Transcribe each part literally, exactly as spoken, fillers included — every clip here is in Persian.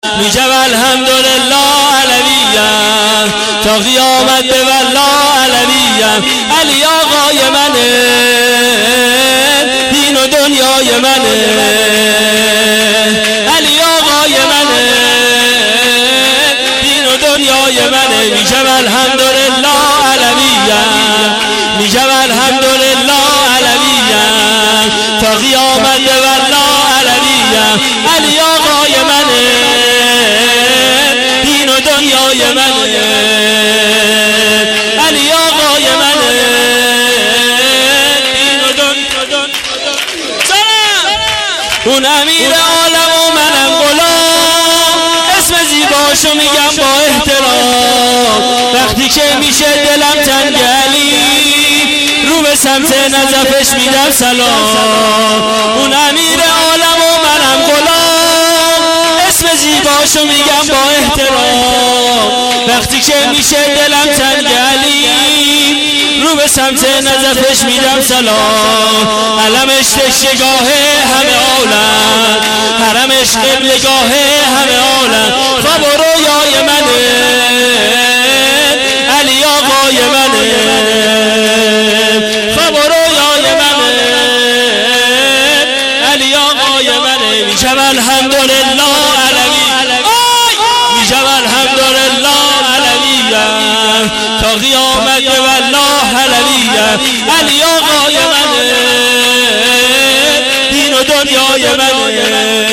میگم الحمدلله علویم تا قیامت به والله علویم. علی آقای منه، دین و دنیای منه. علی آقای منه، دین و دنیای منه. میگم الحمدلله علویم، میگم الحمدلله علویم تا قیامت به والله علویم. علی آقای منه، دین و دنیای منه. علی آقای منه، دین و دنیای. اون امیر عالم و منم غلام، اسم زیباشو میگم با احترام. وقتی که میشه دلم تنگ علی، رو به سمت نظفش میدم سلام. اون امیر عالم و منم غلام، اسم زیباشو میگم با احترام. وقتی که میشه دلم تنگ علی، رو به سمت نظفش میدم سلام. علمش تشگاه همه عالم، حرمش قبلگاه همه عالم. خواب و رویای منه، علی آقای منه. خواب و رویای منه، علی آقای منه. میگم الحمدلله علوی، میگم الحمدلله علویم تا قیامت والله علویم. علی آقای منه، دین و دنیای منه.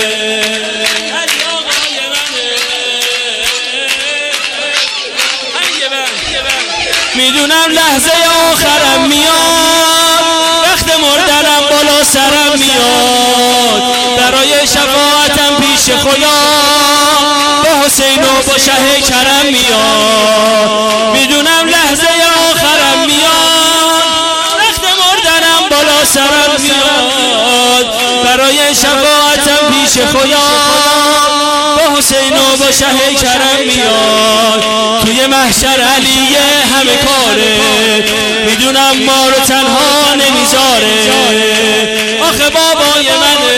میدونم لحظه آخرم میاد، وقت مردنم بالا سرم میاد. برای شفاعتم پیش خدا، با حسین و با شه کرم میاد. میدونم لحظه آخرم میاد، وقت مردنم بالا سرم میاد. برای شفاعتم پیش خدا، با حسین و با شه کرم میاد. توی محشر علیه همه کاره، میدونم ما رو تنها نمیذاره. آخه بابای منه،